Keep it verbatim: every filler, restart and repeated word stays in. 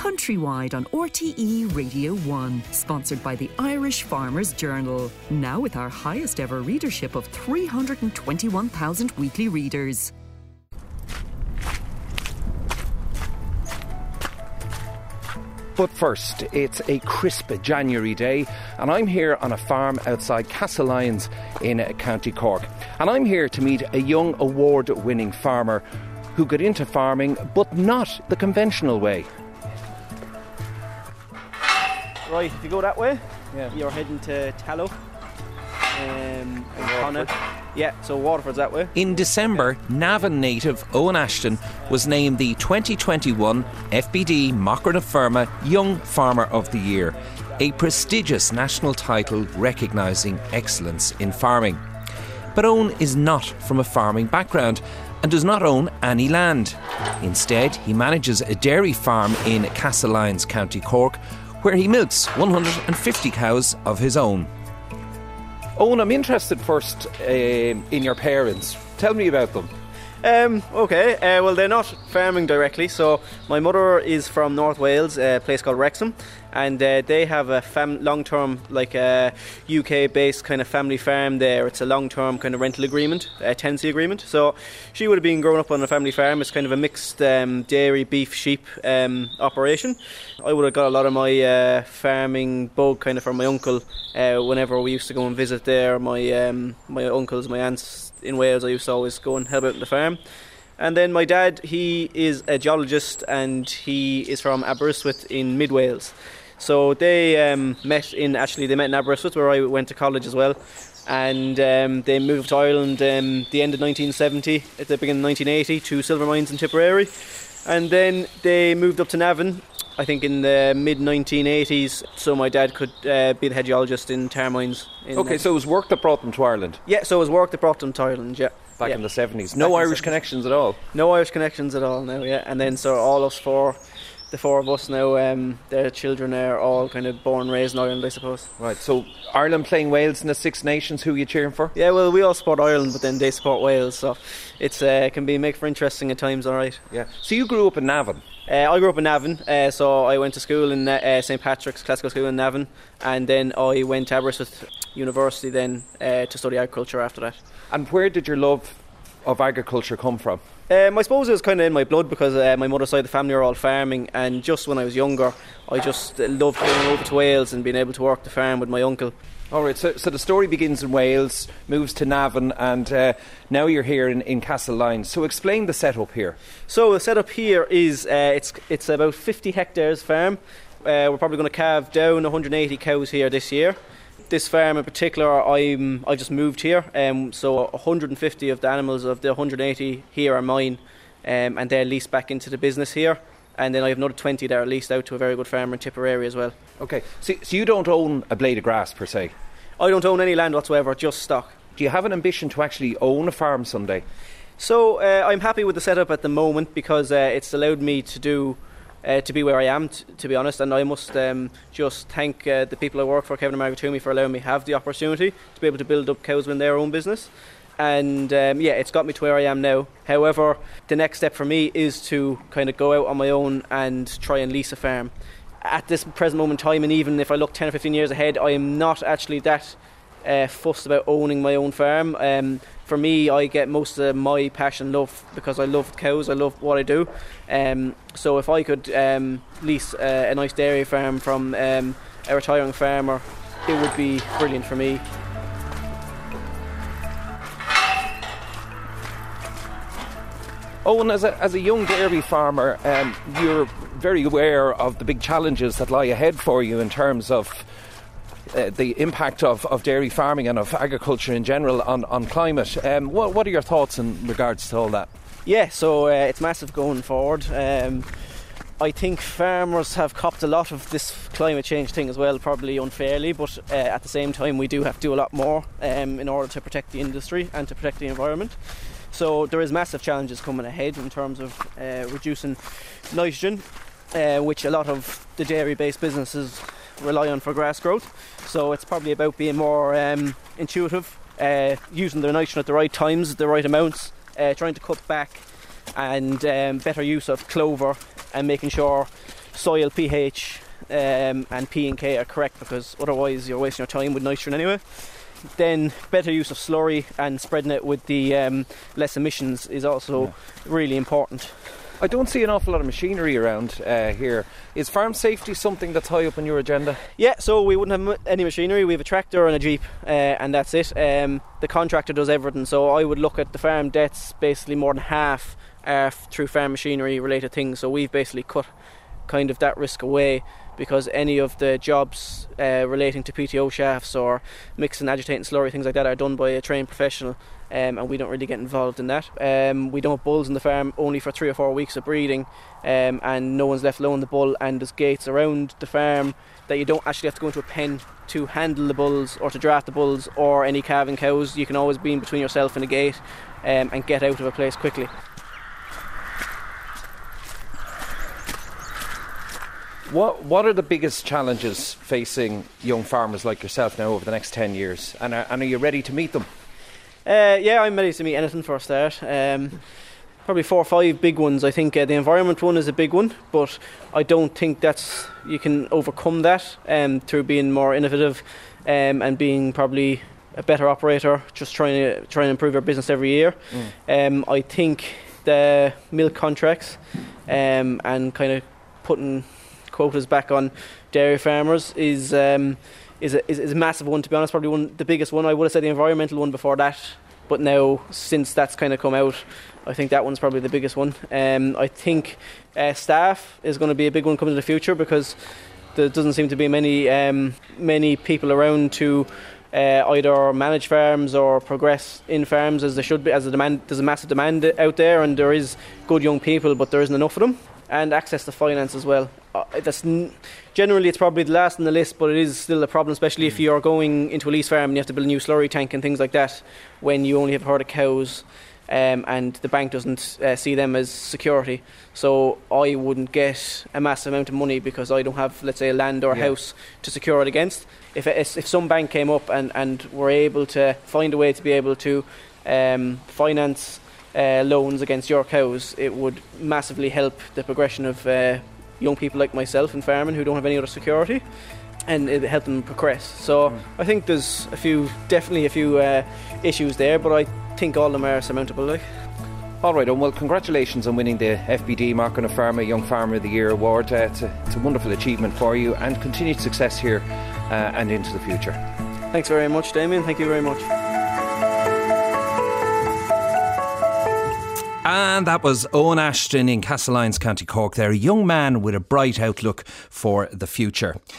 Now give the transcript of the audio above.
Countrywide on R T E Radio one, sponsored by the Irish Farmers Journal. Now with our highest ever readership of three hundred twenty-one thousand weekly readers. But first, it's a crisp January day and I'm here on a farm outside Castlelyons in County Cork. And I'm here to meet a young award-winning farmer who got into farming, but not the conventional way. Right, if you go that way, yeah. You're heading to Tallow. Um, and yeah, so Waterford's that way. In December, Navan native Owen Ashton was named the twenty twenty-one F B D Macra na Feirme Young Farmer of the Year, a prestigious national title recognising excellence in farming. But Owen is not from a farming background and does not own any land. Instead, he manages a dairy farm in Castlelyons, County Cork, where he milks one hundred fifty cows of his own. Owen, I'm interested first uh, in your parents. Tell me about them. Um, okay, uh, well, they're not farming directly. So my mother is from North Wales, a place called Wrexham, and uh, they have a fam- long-term, like a U K-based kind of family farm there. It's a long-term kind of rental agreement, a tenancy agreement. So she would have been growing up on a family farm. It's kind of a mixed um, dairy, beef, sheep um, operation. I would have got a lot of my uh, farming bug kind of from my uncle uh, whenever we used to go and visit there. My um, my uncles, my aunts in Wales, I used to always go and help out in the farm. And then my dad, he is a geologist and he is from Aberystwyth in mid Wales. So they um, met in, actually they met in Aberystwyth where I went to college as well. And um, they moved to Ireland um, the end of nineteen seventy, at the beginning of nineteen eighty, to silver mines in Tipperary. And then they moved up to Navan, I think in the mid nineteen eighties, so my dad could uh, be the head geologist in tar mines. In okay, so it was work that brought them to Ireland? Yeah, so it was work that brought them to Ireland, yeah. Back yeah. in the seventies. No Back Irish connections at all? No Irish connections at all now, yeah. And then so all us four, the four of us now, um, their children are all kind of born and raised in Ireland, I suppose. Right, so Ireland playing Wales in the Six Nations, who are you cheering for? Yeah, well, we all support Ireland, but then they support Wales, so it's uh, can be make for interesting at times, alright. Yeah. So you grew up in Navan? Uh, I grew up in Navan, uh, so I went to school in uh, Saint Patrick's Classical School in Navan, and then I went to Aberystwyth University then uh, to study agriculture after that. And where did your love of agriculture come from? Um, I suppose it was kind of in my blood because uh, my mother's side of the family are all farming, and just when I was younger I just loved going over to Wales and being able to work the farm with my uncle. Alright, so, so the story begins in Wales, moves to Navan, and uh, now you're here in, in Castlelyons. So explain the setup here. So the setup here is, uh, it's it's about fifty hectares farm. Uh, we're probably going to calve down one hundred eighty cows here this year. This farm in particular, I'm, I just moved here, um, so one hundred fifty of the animals of the one hundred eighty here are mine, um, and they're leased back into the business here. And then I have another twenty that are leased out to a very good farmer in Tipperary as well. Okay, so, so you don't own a blade of grass per se? I don't own any land whatsoever, just stock. Do you have an ambition to actually own a farm someday? So uh, I'm happy with the setup at the moment because uh, it's allowed me to do uh, to be where I am, t- to be honest, and I must um, just thank uh, the people I work for, Kevin and Margaret Toomey, for allowing me to have the opportunity to be able to build up cows in their own business. And um, yeah, it's got me to where I am now. However, the next step for me is to kind of go out on my own and try and lease a farm. At this present moment in time, and even if I look ten or fifteen years ahead, I am not actually that uh, fussed about owning my own farm. Um, for me, I get most of my passion love because I love cows, I love what I do. Um, so if I could um, lease uh, a nice dairy farm from um, a retiring farmer, it would be brilliant for me. Owen, as a, as a young dairy farmer, um, you're very aware of the big challenges that lie ahead for you in terms of uh, the impact of, of dairy farming and of agriculture in general on, on climate. Um, what, what are your thoughts in regards to all that? Yeah, so uh, it's massive going forward. Um, I think farmers have copped a lot of this climate change thing as well, probably unfairly, but uh, at the same time we do have to do a lot more um, in order to protect the industry and to protect the environment. So there is massive challenges coming ahead in terms of uh, reducing nitrogen, uh, which a lot of the dairy-based businesses rely on for grass growth. So it's probably about being more um, intuitive, uh, using the nitrogen at the right times, the right amounts, uh, trying to cut back, and um, better use of clover, and making sure soil pH um, and P and K are correct, because otherwise you're wasting your time with nitrogen anyway. Then better use of slurry and spreading it with the um, less emissions is also yeah. really important. I don't see an awful lot of machinery around uh, here. Is farm safety something that's high up on your agenda? Yeah, so we wouldn't have any machinery. We have a tractor and a Jeep, uh, and that's it. Um, the contractor does everything, so I would look at the farm debts. Basically more than half are through farm machinery related things, so we've basically cut kind of that risk away, because any of the jobs uh, relating to P T O shafts or mixing, agitating slurry, things like that are done by a trained professional. Um, and we don't really get involved in that. Um, we don't have bulls in the farm only for three or four weeks of breeding, um, and no one's left alone the bull, and there's gates around the farm that you don't actually have to go into a pen to handle the bulls or to draft the bulls or any calving cows. You can always be in between yourself and a gate um, and get out of a place quickly. What What are the biggest challenges facing young farmers like yourself now over the next ten years, and are, and are you ready to meet them? Uh, yeah, I'm ready to meet anything for a start. Um, probably four or five big ones. I think uh, the environment one is a big one, but I don't think that's you can overcome that um, through being more innovative um, and being probably a better operator. Just trying to try and improve our business every year. Mm. Um, I think the milk contracts um, and kind of putting quotas back on dairy farmers is. Um, Is a, is, is a massive one, to be honest. Probably one the biggest one. I would have said the environmental one before that, but now since that's kind of come out, I think that one's probably the biggest one. Um, I think uh, staff is going to be a big one coming in the future, because there doesn't seem to be many um, many people around to uh, either manage farms or progress in farms as there should be. As a demand, there's a massive demand out there, and there is good young people, but there isn't enough of them. And access to finance as well. Uh, that's n- generally it's probably the last on the list, but it is still a problem, especially mm. if you're going into a lease farm and you have to build a new slurry tank and things like that, when you only have a herd of cows um, and the bank doesn't uh, see them as security. So I wouldn't get a massive amount of money because I don't have, let's say, a land or a yeah. house to secure it against. If if some bank came up and, and were able to find a way to be able to um, finance Uh, loans against your cows, it would massively help the progression of uh, young people like myself in farming who don't have any other security, and it help them progress. So mm. I think there's a few, definitely a few uh, issues there, but I think all of them are surmountable. Like. All right, and well, congratulations on winning the F B D Mark on a Farmer Young Farmer of the Year award. Uh, it's, a, it's a wonderful achievement for you, and continued success here uh, and into the future. Thanks very much, Damien. Thank you very much. And that was Owen Ashton in Castlelyons, County Cork there, a young man with a bright outlook for the future.